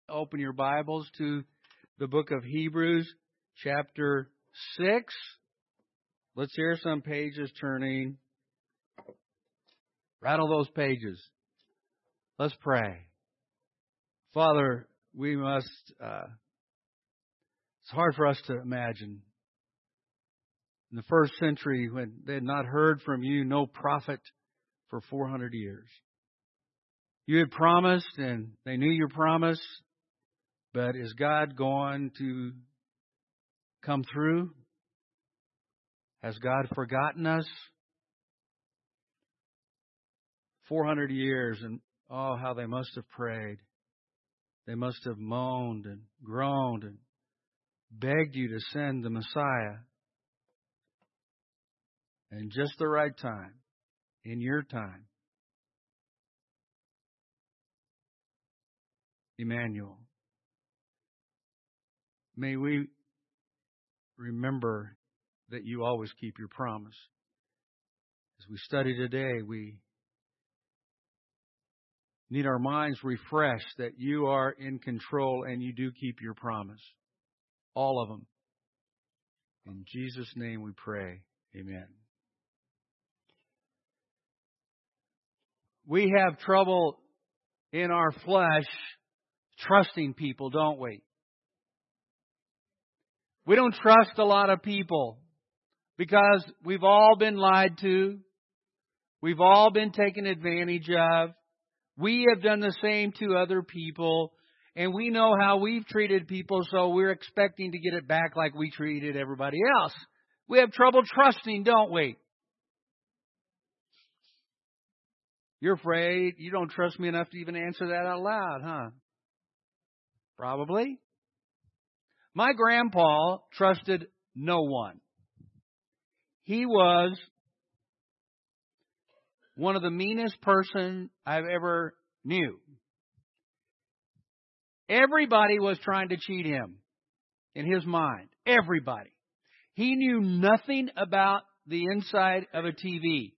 open your Bibles to the book of Hebrews, chapter 6. Let's hear some pages turning. Rattle those pages. Let's pray. Father, we must, it's hard for us to imagine. In the first century, when they had not heard from you, no prophet for 400 years. You had promised, and they knew your promise, but is God going to come through? Has God forgotten us? 400 years, and oh, how they must have prayed. They must have moaned and groaned and begged you to send the Messiah. And just the right time, in your time. Emmanuel. May we remember that you always keep your promise. As we study today, we need our minds refreshed that you are in control and you do keep your promise. All of them. In Jesus' name we pray. Amen. We have trouble in our flesh trusting people, don't we? We don't trust a lot of people because we've all been lied to. We've all been taken advantage of. We have done the same to other people. And we know how we've treated people, so we're expecting to get it back like we treated everybody else. We have trouble trusting, don't we? You're afraid you don't trust me enough to even answer that out loud, huh? Probably. My grandpa trusted no one. He was one of the meanest person I've ever knew. Everybody was trying to cheat him in his mind. Everybody. He knew nothing about the inside of a TV.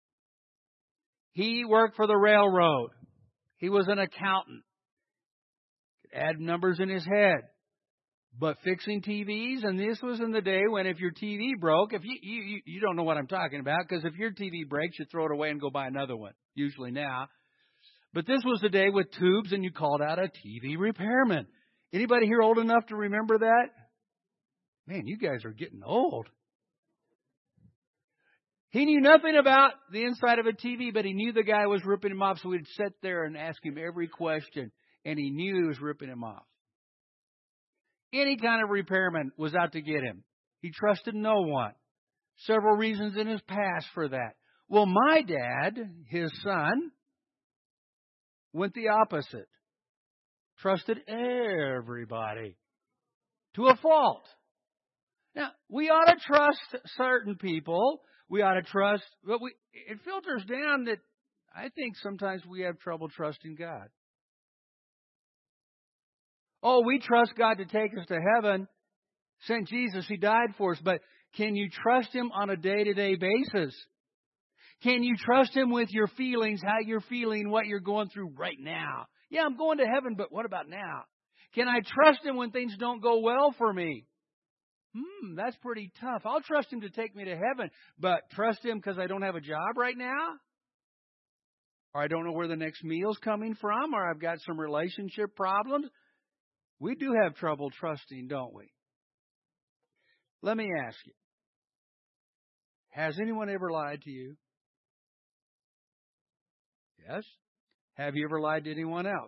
He worked for the railroad. He was an accountant. Could add numbers in his head. But fixing TVs, and this was in the day when if your TV broke, if you don't know what I'm talking about, because if your TV breaks, you throw it away and go buy another one, usually now. But this was the day with tubes, and you called out a TV repairman. Anybody here old enough to remember that? Man, you guys are getting old. He knew nothing about the inside of a TV, but he knew the guy was ripping him off, so we'd sit there and ask him every question, and he knew he was ripping him off. Any kind of repairman was out to get him. He trusted no one. Several reasons in his past for that. Well, my dad, his son, went the opposite. Trusted everybody to a fault. Now, we ought to trust certain people. We ought to trust, but it filters down that I think sometimes we have trouble trusting God. Oh, we trust God to take us to heaven. Sent Jesus, He died for us. But can you trust Him on a day-to-day basis? Can you trust Him with your feelings, how you're feeling, what you're going through right now? Yeah, I'm going to heaven, but what about now? Can I trust Him when things don't go well for me? That's pretty tough. I'll trust Him to take me to heaven, but trust Him because I don't have a job right now? Or I don't know where the next meal's coming from? Or I've got some relationship problems? We do have trouble trusting, don't we? Let me ask you. Has anyone ever lied to you? Yes. Have you ever lied to anyone else?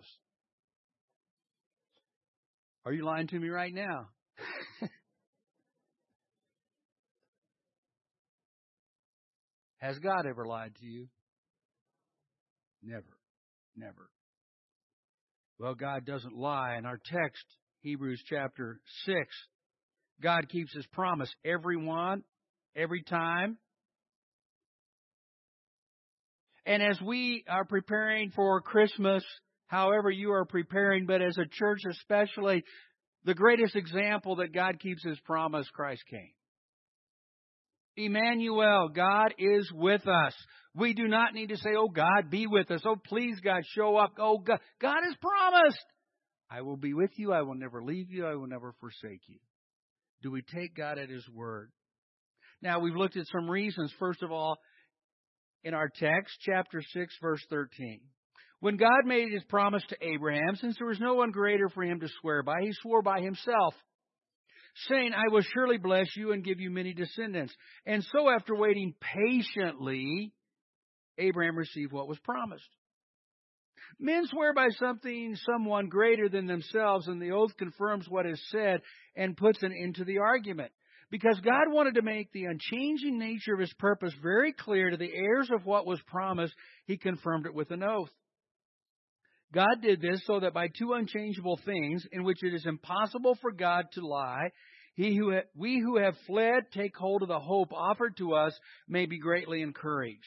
Are you lying to me right now? Has God ever lied to you? Never. Never. Well, God doesn't lie. In our text, Hebrews chapter 6, God keeps His promise every time. And as we are preparing for Christmas, however you are preparing, but as a church especially, the greatest example that God keeps His promise, Christ came. Emmanuel, God is with us. We do not need to say, oh, God, be with us. Oh, please, God, show up. Oh, God has promised. I will be with you. I will never leave you. I will never forsake you. Do we take God at His word? Now, we've looked at some reasons. First of all, in our text, chapter 6, verse 13. When God made His promise to Abraham, since there was no one greater for him to swear by, He swore by Himself, saying, I will surely bless you and give you many descendants. And so after waiting patiently, Abraham received what was promised. Men swear by someone greater than themselves, and the oath confirms what is said and puts an end to the argument. Because God wanted to make the unchanging nature of His purpose very clear to the heirs of what was promised, He confirmed it with an oath. God did this so that by two unchangeable things, in which it is impossible for God to lie, we who have fled take hold of the hope offered to us may be greatly encouraged.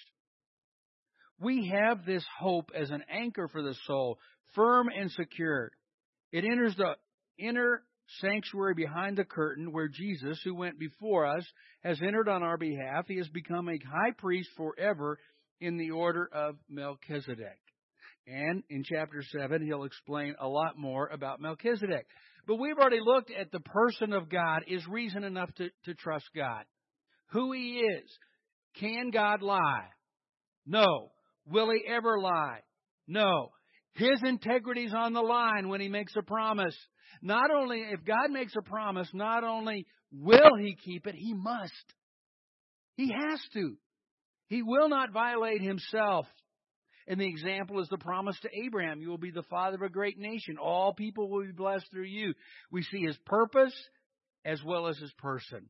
We have this hope as an anchor for the soul, firm and secured. It enters the inner sanctuary behind the curtain where Jesus, who went before us, has entered on our behalf. He has become a high priest forever in the order of Melchizedek. And in chapter 7, he'll explain a lot more about Melchizedek. But we've already looked at the person of God is reason enough to trust God. Who He is. Can God lie? No. Will He ever lie? No. His integrity is on the line when He makes a promise. Not only, if God makes a promise, not only will He keep it, He must. He has to. He will not violate Himself. And the example is the promise to Abraham. You will be the father of a great nation. All people will be blessed through you. We see His purpose as well as His person.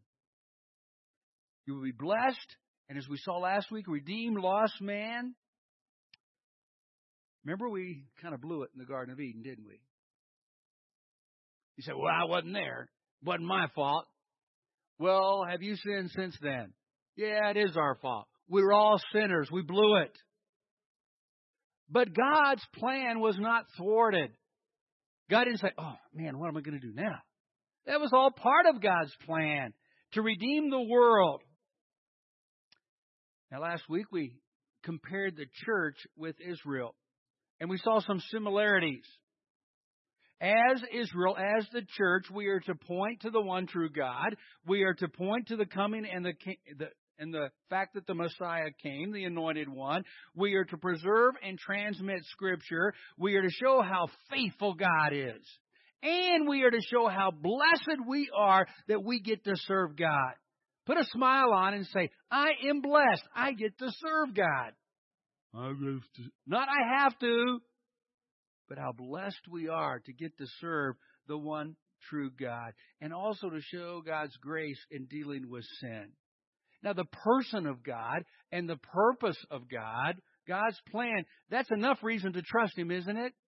You will be blessed. And as we saw last week, redeemed lost man. Remember, we kind of blew it in the Garden of Eden, didn't we? You said, well, I wasn't there. It wasn't my fault. Well, have you sinned since then? Yeah, it is our fault. We were all sinners. We blew it. But God's plan was not thwarted. God didn't say, oh, man, what am I going to do now? That was all part of God's plan to redeem the world. Now, last week we compared the church with Israel, and we saw some similarities. As Israel, as the church, we are to point to the one true God. We are to point to the coming and the fact that the Messiah came, the Anointed One. We are to preserve and transmit Scripture. We are to show how faithful God is. And we are to show how blessed we are that we get to serve God. Put a smile on and say, I am blessed. I get to serve God. Not I have to, but how blessed we are to get to serve the one true God. And also to show God's grace in dealing with sin. Now, the person of God and the purpose of God, God's plan, that's enough reason to trust Him, isn't it?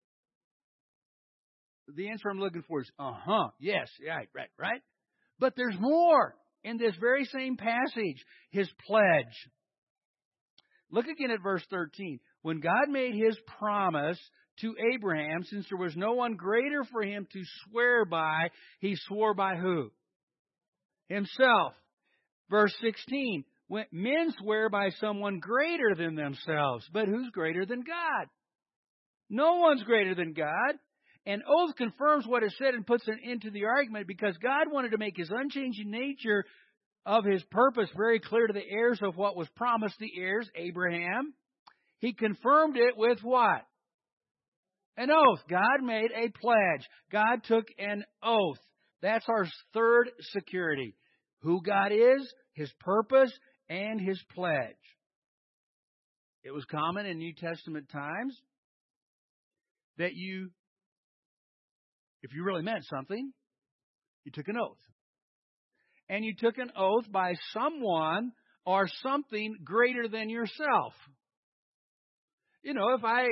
The answer I'm looking for is, yes, right. But there's more in this very same passage, His pledge. Look again at verse 13. When God made His promise to Abraham, since there was no one greater for him to swear by, He swore by who? Himself. Verse 16, when men swear by someone greater than themselves. But who's greater than God? No one's greater than God. An oath confirms what is said and puts an end to the argument because God wanted to make His unchanging nature of His purpose very clear to the heirs of what was promised, the heirs, Abraham. He confirmed it with what? An oath. God made a pledge. God took an oath. That's our third security. Who God is, His purpose, and His pledge. It was common in New Testament times that if you really meant something, you took an oath. And you took an oath by someone or something greater than yourself. You know, if I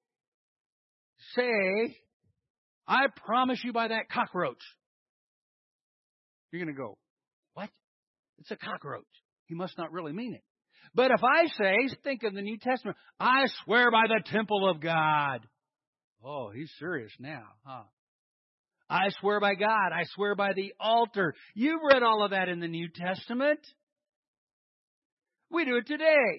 say, I promise you by that cockroach, you're going to go, what? It's a cockroach. He must not really mean it. But if I say, think of the New Testament, I swear by the temple of God. Oh, he's serious now, huh? I swear by God. I swear by the altar. You've read all of that in the New Testament. We do it today.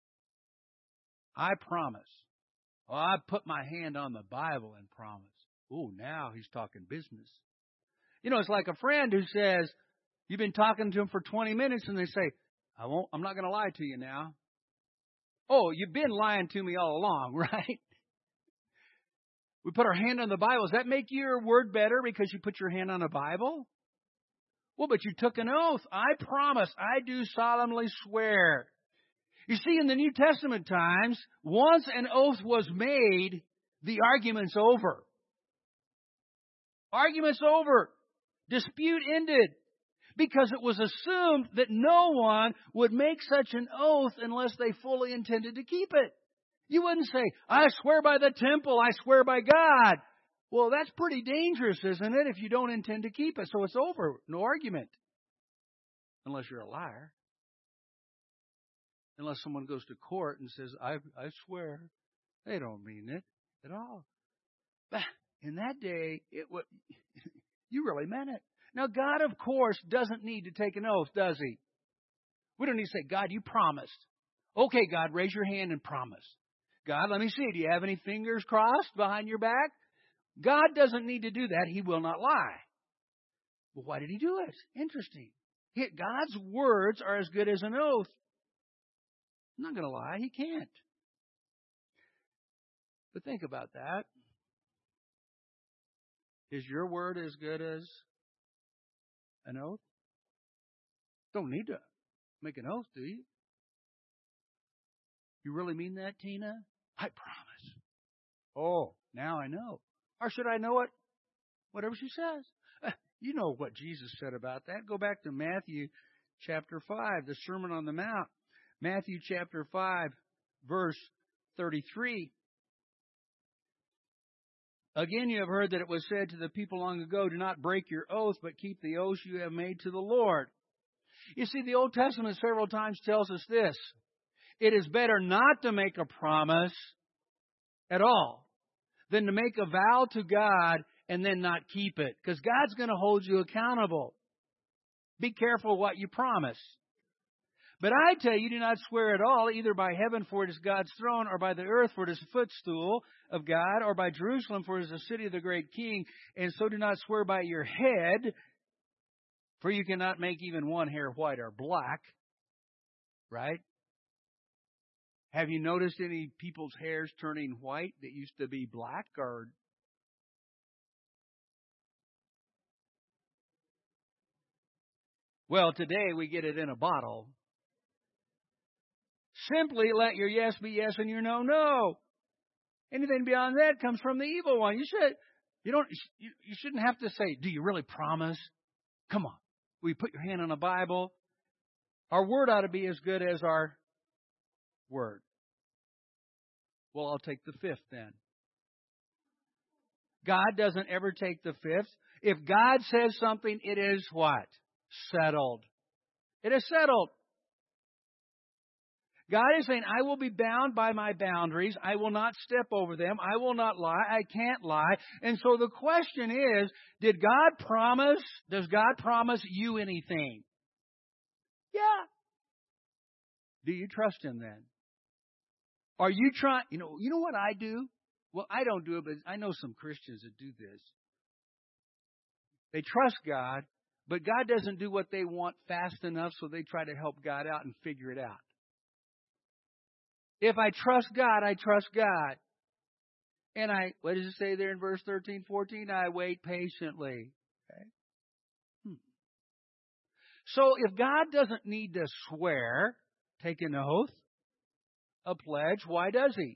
I promise. Oh, I put my hand on the Bible and promise. Oh, now he's talking business. It's like a friend who says, you've been talking to him for 20 minutes and they say, I'm not going to lie to you now. Oh, you've been lying to me all along, right? We put our hand on the Bible. Does that make your word better because you put your hand on the Bible? Well, but you took an oath. I promise. I do solemnly swear. You see, in the New Testament times, once an oath was made, the argument's over. Argument's over. Dispute ended. Because it was assumed that no one would make such an oath unless they fully intended to keep it. You wouldn't say, I swear by the temple, I swear by God. Well, that's pretty dangerous, isn't it, if you don't intend to keep it? So it's over. No argument. Unless you're a liar. Unless someone goes to court and says, I swear. They don't mean it at all. But in that day, you really meant it. Now, God, of course, doesn't need to take an oath, does He? We don't need to say, God, you promised. Okay, God, raise your hand and promise. God, let me see. Do you have any fingers crossed behind your back? God doesn't need to do that. He will not lie. Well, why did He do it? Interesting. God's words are as good as an oath. I'm not going to lie. He can't. But think about that. Is your word as good as an oath? Don't need to make an oath, do you? You really mean that, Tina? I promise. Oh, now I know. Or should I know it? Whatever she says. You know what Jesus said about that. Go back to Matthew chapter 5, the Sermon on the Mount. Matthew chapter 5, verse 33. Again, you have heard that it was said to the people long ago, do not break your oath, but keep the oath you have made to the Lord. You see, the Old Testament several times tells us this. It is better not to make a promise at all than to make a vow to God and then not keep it. Because God's going to hold you accountable. Be careful what you promise. But I tell you, do not swear at all, either by heaven, for it is God's throne, or by the earth, for it is the footstool of God, or by Jerusalem, for it is the city of the great King. And so do not swear by your head, for you cannot make even one hair white or black. Right? Have you noticed any people's hairs turning white that used to be black? Or well, today we get it in a bottle. Simply let your yes be yes and your no, no. Anything beyond that comes from the evil one. You shouldn't have to say, do you really promise? Come on. Will you put your hand on the Bible? Our word ought to be as good as our word. Well, I'll take the fifth then. God doesn't ever take the fifth. If God says something, it is what? Settled. It is settled. God is saying, I will be bound by my boundaries. I will not step over them. I will not lie. I can't lie. And so the question is, does God promise you anything? Yeah. Do you trust Him then? Are you trying, you know what I do? Well, I don't do it, but I know some Christians that do this. They trust God, but God doesn't do what they want fast enough, so they try to help God out and figure it out. If I trust God, I trust God. And what does it say there in verse 13, 14? I wait patiently. Okay. So if God doesn't need to swear, take an oath, a pledge, why does He?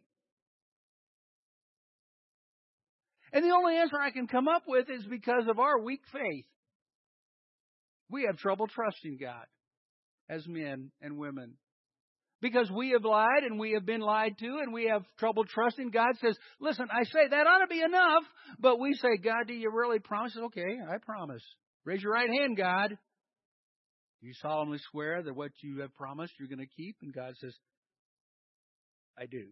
And the only answer I can come up with is because of our weak faith. We have trouble trusting God as men and women. Because we have lied and we have been lied to and we have trouble trusting. God says, listen, I say that ought to be enough. But we say, God, do you really promise? Okay, I promise. Raise your right hand, God. You solemnly swear that what you have promised you're going to keep? And God says, I do.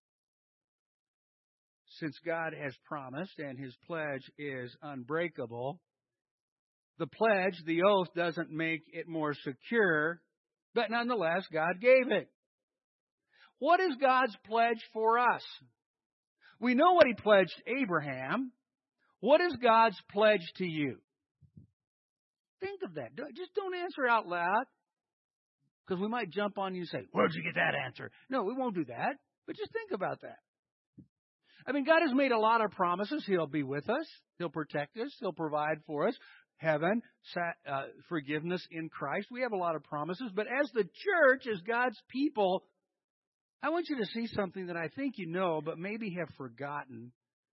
Since God has promised and His pledge is unbreakable, the pledge, the oath, doesn't make it more secure, but nonetheless, God gave it. What is God's pledge for us? We know what He pledged Abraham. What is God's pledge to you? Think of that. Just don't answer out loud, because we might jump on you and say, where'd you get that answer? No, we won't do that. But just think about that. I mean, God has made a lot of promises. He'll be with us. He'll protect us. He'll provide for us. Heaven, forgiveness in Christ. We have a lot of promises. But as the church, as God's people, I want you to see something that I think you know, but maybe have forgotten.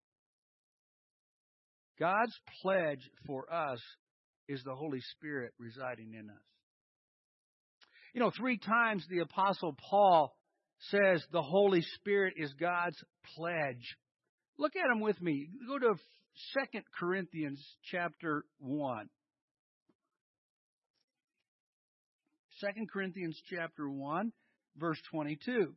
God's pledge for us is the Holy Spirit residing in us. You know, 3 times the Apostle Paul says the Holy Spirit is God's pledge. Look at them with me. Go to 2 Corinthians chapter 1. 2 Corinthians chapter 1, verse 22.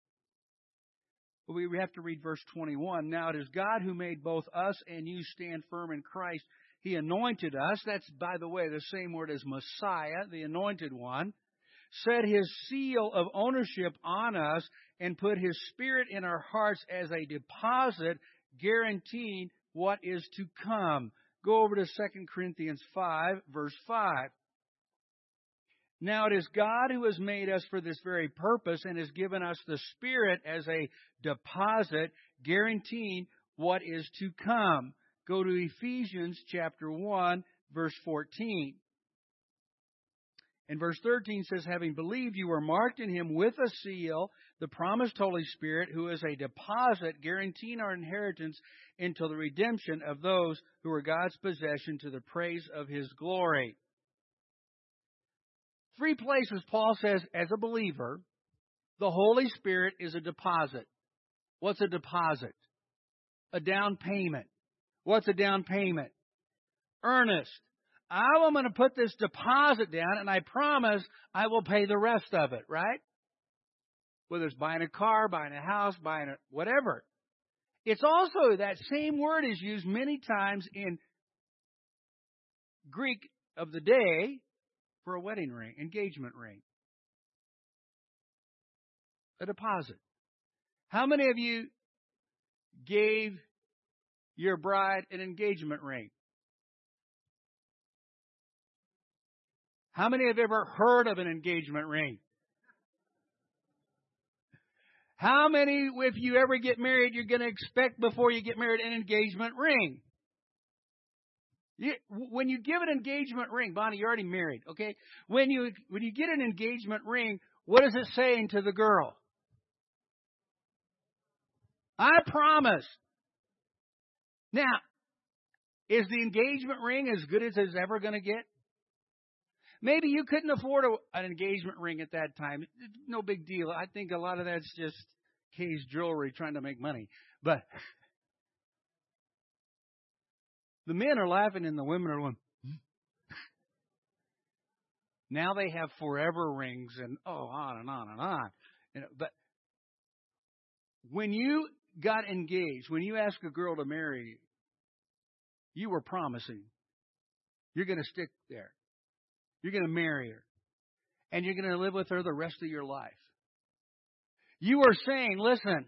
We have to read verse 21. Now it is God who made both us and you stand firm in Christ. He anointed us. That's, by the way, the same word as Messiah, the anointed one. Set His seal of ownership on us and put His Spirit in our hearts as a deposit, guaranteeing what is to come. Go over to 2 Corinthians 5, verse 5. Now it is God who has made us for this very purpose and has given us the Spirit as a deposit, guaranteeing what is to come. Go to Ephesians chapter 1, verse 14. And verse 13 says, having believed, you were marked in Him with a seal, the promised Holy Spirit, who is a deposit guaranteeing our inheritance until the redemption of those who are God's possession to the praise of His glory. 3 places Paul says, as a believer, the Holy Spirit is a deposit. What's a deposit? A down payment. What's a down payment? Earnest. I'm going to put this deposit down, and I promise I will pay the rest of it, right? Whether it's buying a car, buying a house, buying a whatever. It's also, that same word is used many times in Greek of the day for a wedding ring, engagement ring. A deposit. How many of you gave your bride an engagement ring? How many have ever heard of an engagement ring? How many, if you ever get married, you're going to expect before you get married an engagement ring? When you give an engagement ring, Bonnie, you're already married, okay? When you get an engagement ring, what is it saying to the girl? I promise. Now, is the engagement ring as good as it's ever going to get? Maybe you couldn't afford an engagement ring at that time. It's no big deal. I think a lot of that's just Kay's jewelry trying to make money. But the men are laughing and the women are going, Now they have forever rings and on and on and on. But when you got engaged, when you asked a girl to marry you, you were promising you're going to stick there. You're going to marry her. And you're going to live with her the rest of your life. You were saying, listen,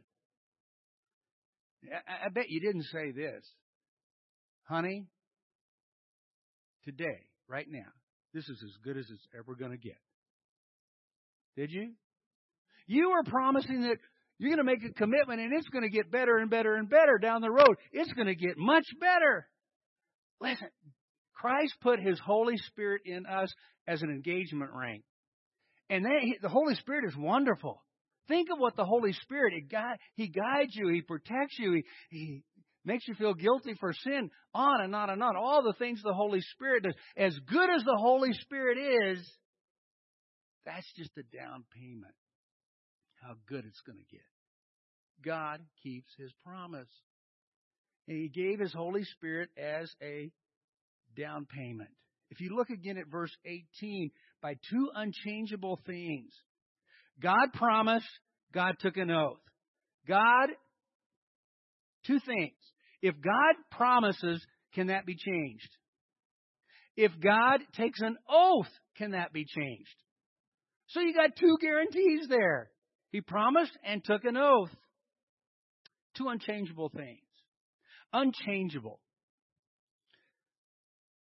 I bet you didn't say this. Honey, today, right now, this is as good as it's ever going to get. Did you? You were promising that you're going to make a commitment and it's going to get better and better and better down the road. It's going to get much better. Listen, Christ put His Holy Spirit in us as an engagement ring. And the Holy Spirit is wonderful. Think of what the Holy Spirit, He guides you, He protects you, He makes you feel guilty for sin, on and on and on. All the things the Holy Spirit does. As good as the Holy Spirit is, that's just a down payment. How good it's going to get. God keeps His promise. And He gave His Holy Spirit as a down payment. If you look again at verse 18, by 2 unchangeable things. God promised, God took an oath. God, 2 things. If God promises, can that be changed? If God takes an oath, can that be changed? So you got 2 guarantees there. He promised and took an oath. 2 unchangeable things. Unchangeable.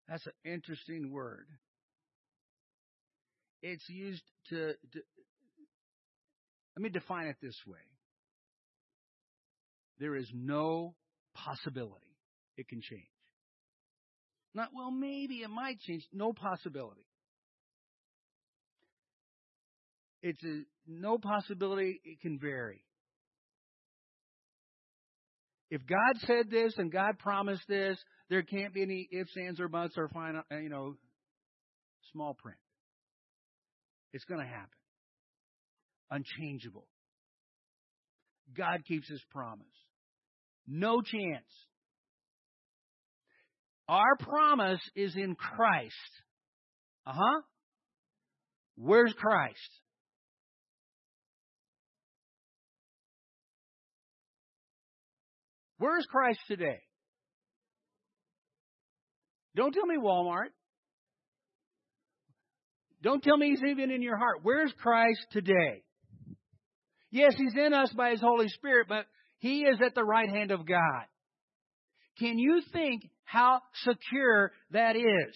That's an interesting word. It's used to let me define it this way. There is no possibility it can change. Not, well, maybe it might change. No possibility. It's no possibility it can vary. If God said this and God promised this, there can't be any ifs, ands, or buts or final, small print. It's going to happen. Unchangeable. God keeps His promise. No chance. Our promise is in Christ. Where's Christ? Where's Christ today? Don't tell me Walmart. Don't tell me He's even in your heart. Where's Christ today? Yes, He's in us by His Holy Spirit, but He is at the right hand of God. Can you think how secure that is?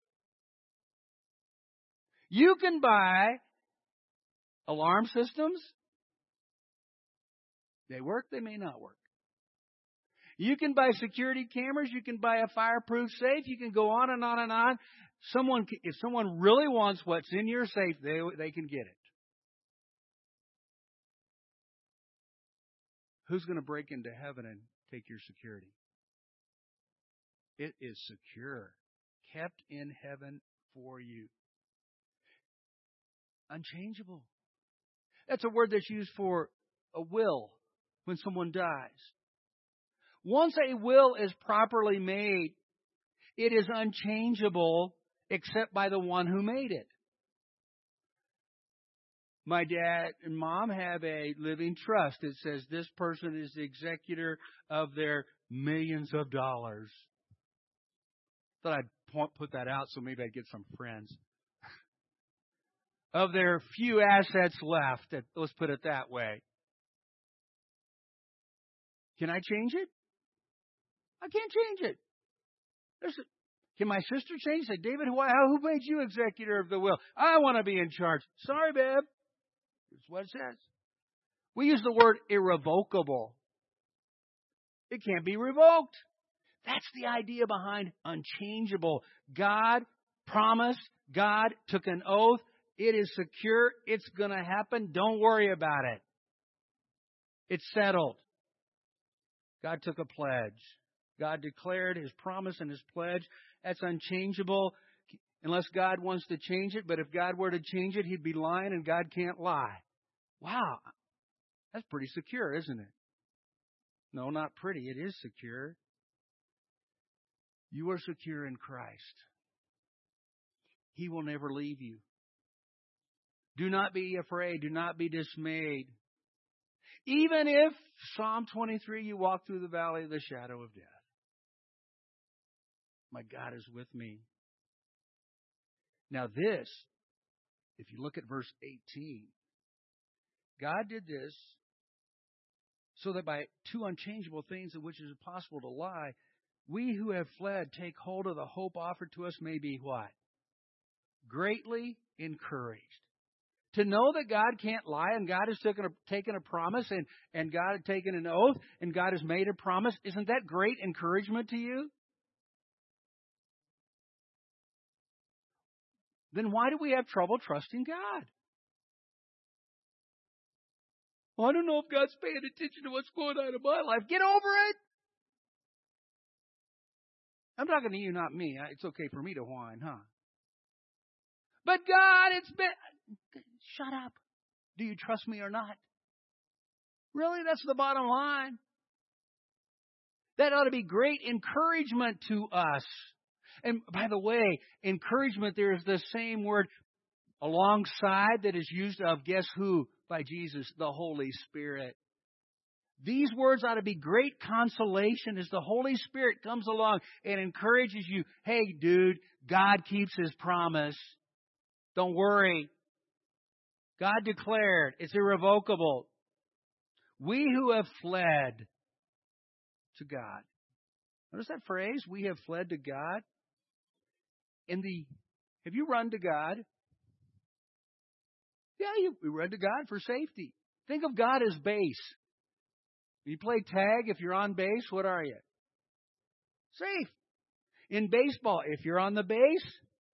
You can buy alarm systems. They work, they may not work. You can buy security cameras. You can buy a fireproof safe. You can go on and on and on. If someone really wants what's in your safe, they can get it. Who's going to break into heaven and take your security? It is secure, kept in heaven for you. Unchangeable. That's a word that's used for a will when someone dies. Once a will is properly made, it is unchangeable except by the one who made it. My dad and mom have a living trust. It says this person is the executor of their millions of dollars. Thought I'd put that out so maybe I'd get some friends. Of their few assets left. Let's put it that way. Can I change it? I can't change it. Can my sister change it? Say, David, who made you executor of the will? I want to be in charge. Sorry, babe. That's what it says. We use the word irrevocable. It can't be revoked. That's the idea behind unchangeable. God promised. God took an oath. It is secure. It's going to happen. Don't worry about it. It's settled. God took a pledge. God declared His promise and His pledge. That's unchangeable unless God wants to change it. But if God were to change it, He'd be lying, and God can't lie. Wow. That's pretty secure, isn't it? No, not pretty. It is secure. You are secure in Christ. He will never leave you. Do not be afraid. Do not be dismayed. Even if, Psalm 23, you walk through the valley of the shadow of death. My God is with me. Now this, if you look at verse 18, God did this so that by two unchangeable things in which it is impossible to lie, we who have fled take hold of the hope offered to us may be what? Greatly encouraged. To know that God can't lie and God has taken a promise and God has taken an oath and God has made a promise, isn't that great encouragement to you? Then why do we have trouble trusting God? Well, I don't know if God's paying attention to what's going on in my life. Get over it. I'm talking to you, not me. It's okay for me to whine, huh? But God, shut up. Do you trust me or not? Really? That's the bottom line. That ought to be great encouragement to us. And by the way, encouragement, there is the same word alongside that is used of, guess who? By Jesus, the Holy Spirit. These words ought to be great consolation as the Holy Spirit comes along and encourages you. Hey, dude, God keeps His promise. Don't worry. God declared it's irrevocable. We who have fled to God. Notice that phrase, we have fled to God. Have you run to God? Yeah, we run to God for safety. Think of God as base. When you play tag, if you're on base, what are you? Safe. In baseball, if you're on the base,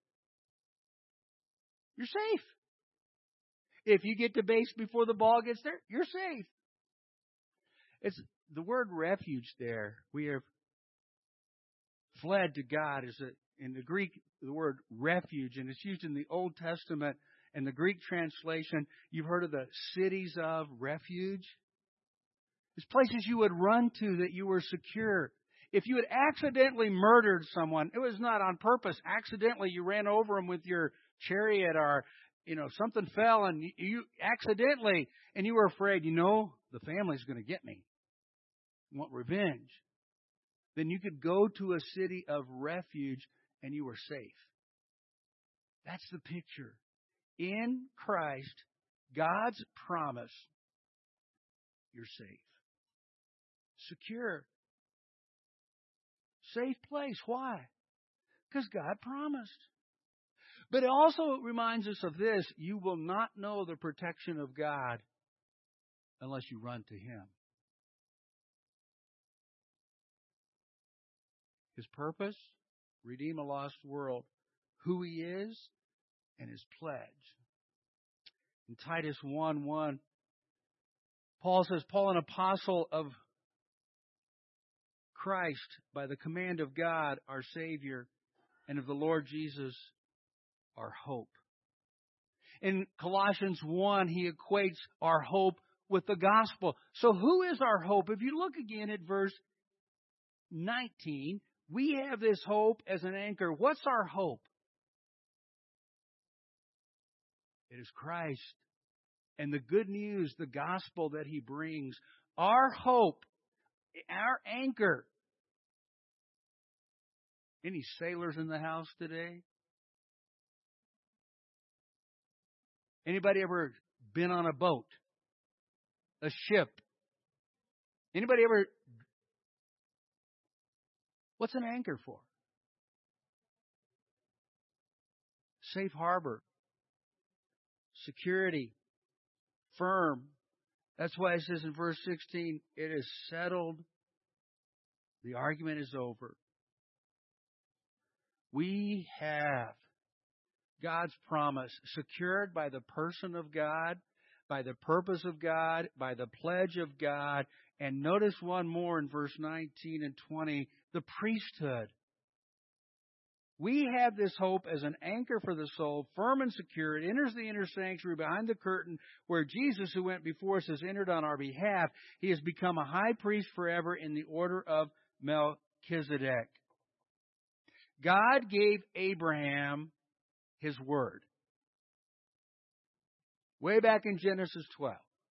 you're safe. If you get to base before the ball gets there, you're safe. It's the word refuge there. We have fled to God in the Greek, the word refuge, and it's used in the Old Testament and the Greek translation. You've heard of the cities of refuge. It's places you would run to that you were secure. If you had accidentally murdered someone, it was not on purpose. Accidentally, you ran over them with your chariot, or something fell and you accidentally, and you were afraid. The family's going to get me. Want revenge. Then you could go to a city of refuge and you were safe. That's the picture. In Christ, God's promise, you're safe. Secure. Safe place. Why? Because God promised. But it also reminds us of this: you will not know the protection of God unless you run to Him. His purpose, redeem a lost world. Who He is, and His pledge. In Titus 1:1, Paul says, Paul, an apostle of Christ, by the command of God, our Savior, and of the Lord Jesus, our hope. In Colossians 1, he equates our hope with the gospel. So who is our hope? If you look again at verse 19, we have this hope as an anchor. What's our hope? It is Christ and the good news, the gospel that He brings. Our hope, our anchor. Any sailors in the house today? Anybody ever been on a boat? A ship? Anybody ever? What's an anchor for? Safe harbor. Security. Firm. That's why it says in verse 16, it is settled. The argument is over. We have God's promise secured by the person of God, by the purpose of God, by the pledge of God. And notice one more in verse 19 and 20, the priesthood. We have this hope as an anchor for the soul, firm and secure. It enters the inner sanctuary behind the curtain where Jesus, who went before us, has entered on our behalf. He has become a high priest forever in the order of Melchizedek. God gave Abraham His word. Way back in Genesis 12.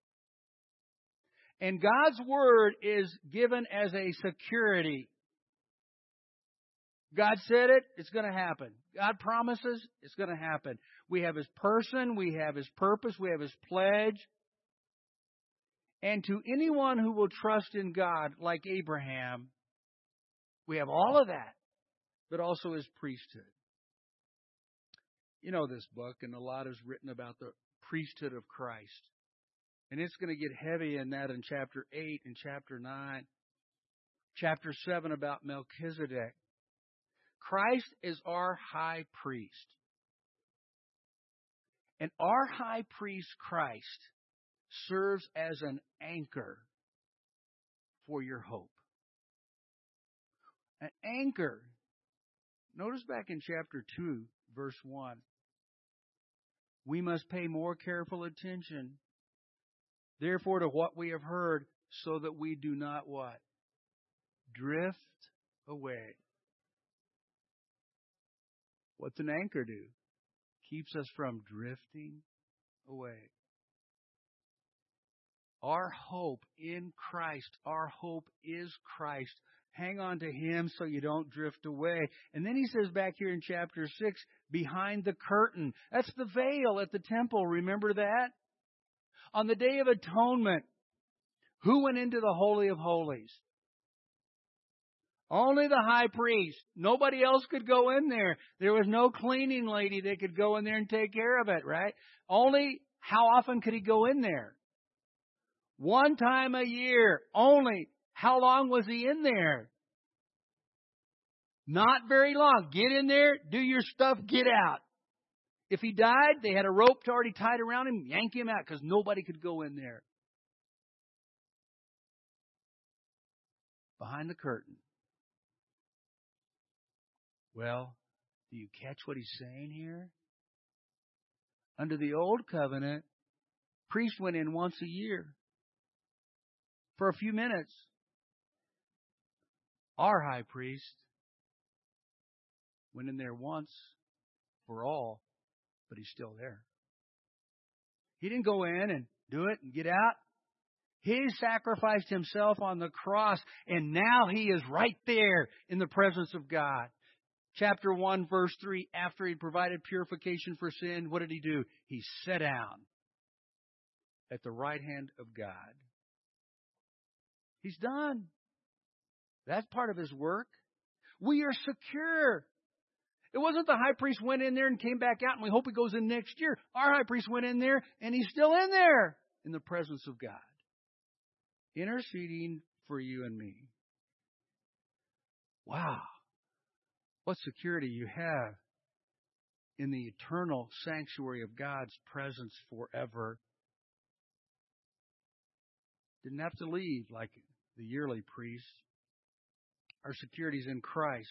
And God's word is given as a security. God said it, it's going to happen. God promises, it's going to happen. We have His person, we have His purpose, we have His pledge. And to anyone who will trust in God, like Abraham, we have all of that, but also His priesthood. You know this book, and a lot is written about the priesthood of Christ. And it's going to get heavy in that in chapter 8 and chapter 9. Chapter 7 about Melchizedek. Christ is our high priest. And our high priest, Christ, serves as an anchor for your hope. An anchor. Notice back in chapter 2, verse 1. We must pay more careful attention, therefore, to what we have heard, so that we do not what? Drift away. What's an anchor do? Keeps us from drifting away. Our hope in Christ, our hope is Christ. Hang on to Him so you don't drift away. And then he says back here in chapter 6, behind the curtain. That's the veil at the temple. Remember that? On the Day of Atonement, who went into the Holy of Holies? Only the high priest. Nobody else could go in there. There was no cleaning lady that could go in there and take care of it, right? Only how often could he go in there? One time a year. Only. How long was he in there? Not very long. Get in there, do your stuff, get out. If he died, they had a rope already tied around him, yank him out because nobody could go in there. Behind the curtain. Well, do you catch what he's saying here? Under the old covenant, priest went in once a year for a few minutes. Our high priest went in there once for all, but he's still there. He didn't go in and do it and get out. He sacrificed himself on the cross, and now he is right there in the presence of God. Chapter 1, verse 3, after he provided purification for sin, what did he do? He sat down at the right hand of God. He's done. That's part of his work. We are secure. It wasn't the high priest went in there and came back out, and we hope he goes in next year. Our high priest went in there, and he's still in there in the presence of God, interceding for you and me. Wow. What security you have in the eternal sanctuary of God's presence forever. Didn't have to leave like the yearly priest. Our security is in Christ.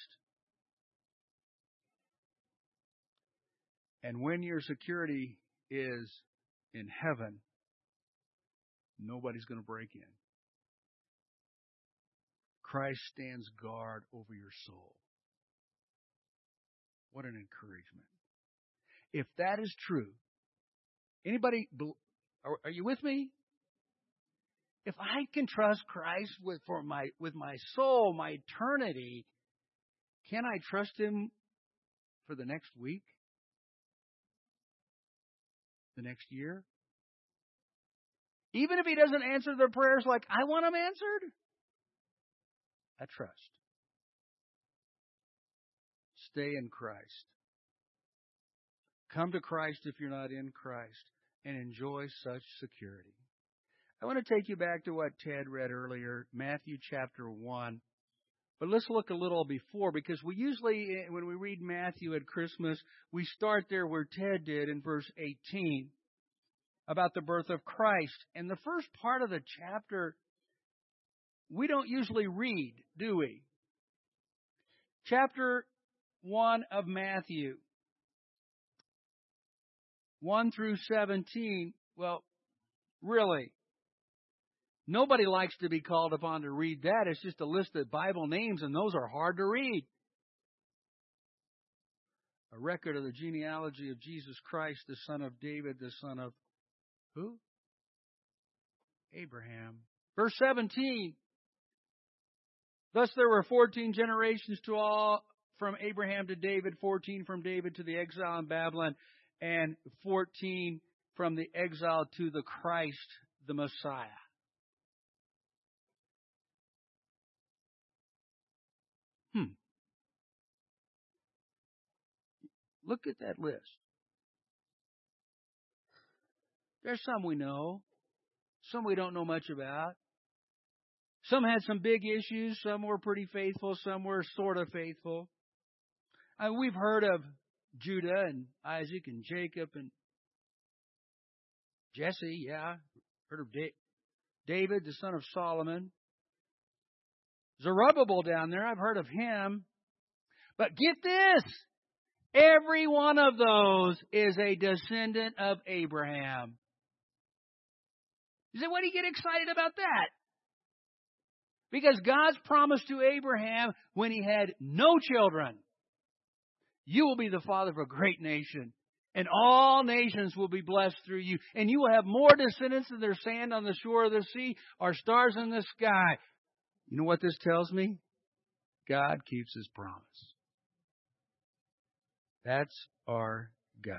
And when your security is in heaven, nobody's going to break in. Christ stands guard over your soul. What an encouragement. If that is true, anybody, are you with me? If I can trust Christ with my soul, my eternity, can I trust Him for the next week? The next year? Even if He doesn't answer the prayers like I want them answered, I trust. Stay in Christ. Come to Christ if you're not in Christ and enjoy such security. I want to take you back to what Ted read earlier, Matthew chapter 1. But let's look a little before, because we usually, when we read Matthew at Christmas, we start there where Ted did in verse 18 about the birth of Christ. And the first part of the chapter, we don't usually read, do we? Chapter 1 of Matthew, 1 through 17, well, really, nobody likes to be called upon to read that. It's just a list of Bible names, and those are hard to read. A record of the genealogy of Jesus Christ, the son of David, the son of who? Abraham. Verse 17. Thus there were 14 generations to all, from Abraham to David, 14 from David to the exile in Babylon, and 14 from the exile to the Christ, the Messiah. Look at that list. There's some we know, some we don't know much about. Some had some big issues, some were pretty faithful, some were sort of faithful. We've heard of Judah and Isaac and Jacob and Jesse, yeah. Heard of David, the son of Solomon. Zerubbabel down there, I've heard of him. But get this, every one of those is a descendant of Abraham. You say, why do you get excited about that? Because God's promise to Abraham when he had no children, you will be the father of a great nation, and all nations will be blessed through you, and you will have more descendants than there's sand on the shore of the sea or stars in the sky. You know what this tells me? God keeps His promise. That's our God.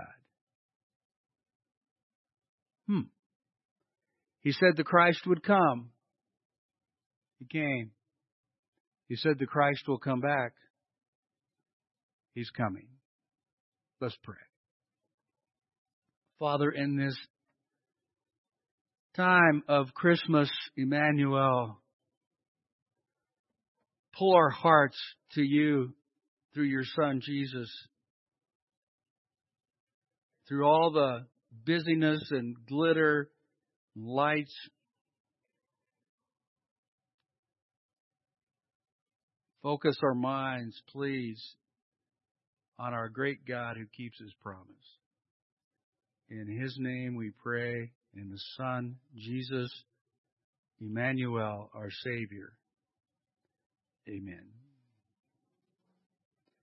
He said the Christ would come. He came. He said the Christ will come back. He's coming. Let's pray. Father, in this time of Christmas, Emmanuel, pull our hearts to you through your Son, Jesus. Through all the busyness and glitter, and lights, focus our minds, please, on our great God who keeps His promise. In His name we pray, in the Son, Jesus, Emmanuel, our Savior. Amen.